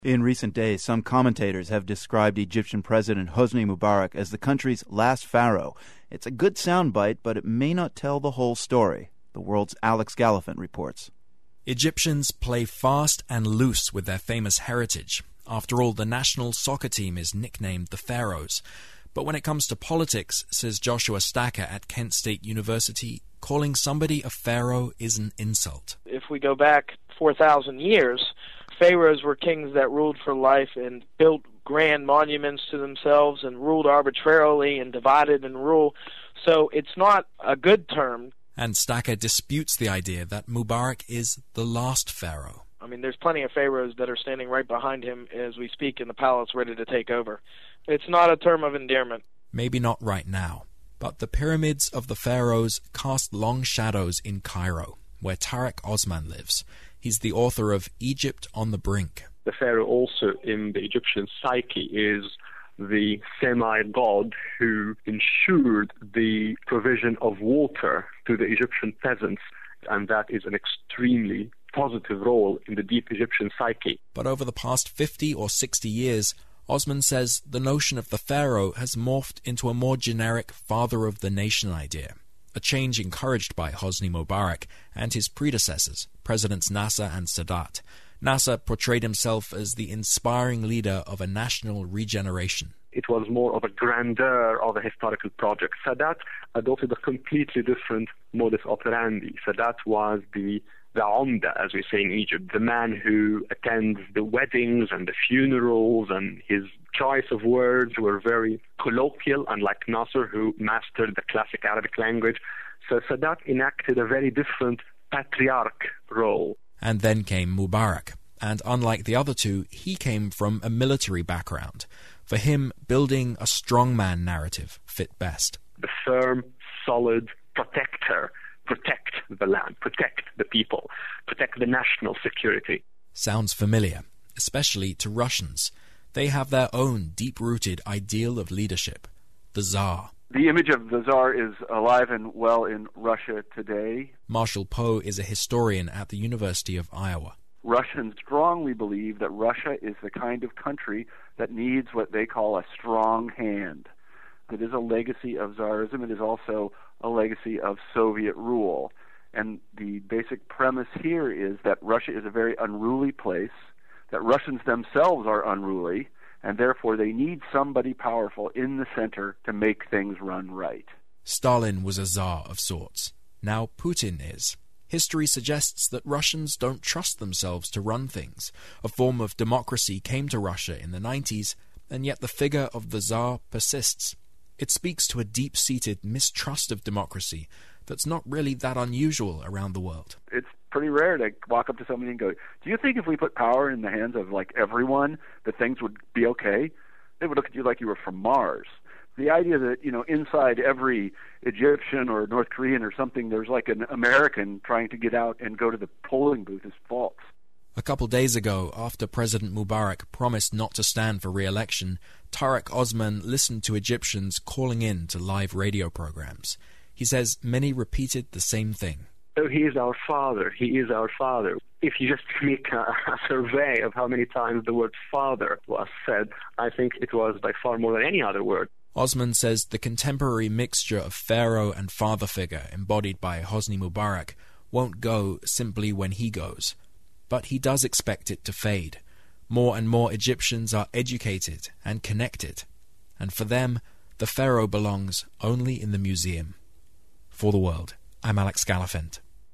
In recent days, some commentators have described Egyptian President Hosni Mubarak as the country's last pharaoh. It's a good soundbite, but it may not tell the whole story. The World's Alex Gallafent reports. Egyptians play fast and loose with their famous heritage. After all, the national soccer team is nicknamed the Pharaohs. But when it comes to politics, says Joshua Stacker at Kent State University, calling somebody a pharaoh is an insult. If we go back 4,000 years, pharaohs were kings that ruled for life and built grand monuments to themselves and ruled arbitrarily and divided and ruled. So it's not a good term. And Stacker disputes the idea that Mubarak is the last pharaoh. I mean, there's plenty of pharaohs that are standing right behind him as we speak in the palace ready to take over. It's not a term of endearment. Maybe not right now, but the pyramids of the pharaohs cast long shadows in Cairo, where Tarek Osman lives. He's the author of Egypt on the Brink. The pharaoh also in the Egyptian psyche is the semi-god who ensured the provision of water to the Egyptian peasants, and that is an extremely positive role in the deep Egyptian psyche. But over the past 50 or 60 years, Osman says the notion of the pharaoh has morphed into a more generic father of the nation idea, a change encouraged by Hosni Mubarak and his predecessors, Presidents Nasser and Sadat. Nasser portrayed himself as the inspiring leader of a national regeneration. It was more of a grandeur of a historical project. Sadat adopted a completely different modus operandi. Sadat was the Umda, as we say in Egypt, the man who attends the weddings and the funerals, and his choice of words were very colloquial, unlike Nasser, who mastered the classic Arabic language. So Sadat enacted a very different patriarch role. And then came Mubarak, and unlike the other two, he came from a military background. For him, building a strongman narrative fit best. The firm, solid protector. Protect the land, protect the people, protect the national security. Sounds familiar, especially to Russians. They have their own deep-rooted ideal of leadership, the Tsar. The image of the Tsar is alive and well in Russia today. Marshall Poe is a historian at the University of Iowa. Russians strongly believe that Russia is the kind of country that needs what they call a strong hand. It is a legacy of Tsarism. It is also a legacy of Soviet rule. And the basic premise here is that Russia is a very unruly place, that Russians themselves are unruly, and therefore they need somebody powerful in the center to make things run right. Stalin was a Tsar of sorts. Now Putin is. History suggests that Russians don't trust themselves to run things. A form of democracy came to Russia in the 90s, and yet the figure of the Tsar persists. It speaks to a deep-seated mistrust of democracy that's not really that unusual around the world. It's pretty rare to walk up to somebody and go, do you think if we put power in the hands of, everyone, that things would be okay? They would look at you like you were from Mars. The idea that, inside every Egyptian or North Korean or something, there's an American trying to get out and go to the polling booth is false. A couple days ago, after President Mubarak promised not to stand for re-election, Tarek Osman listened to Egyptians calling in to live radio programs. He says many repeated the same thing. So he is our father. He is our father. If you just make a survey of how many times the word father was said, I think it was by far more than any other word. Osman says the contemporary mixture of pharaoh and father figure embodied by Hosni Mubarak won't go simply when he goes. But he does expect it to fade. More and more Egyptians are educated and connected, and for them, the pharaoh belongs only in the museum. For The World, I'm Alex Gallafent.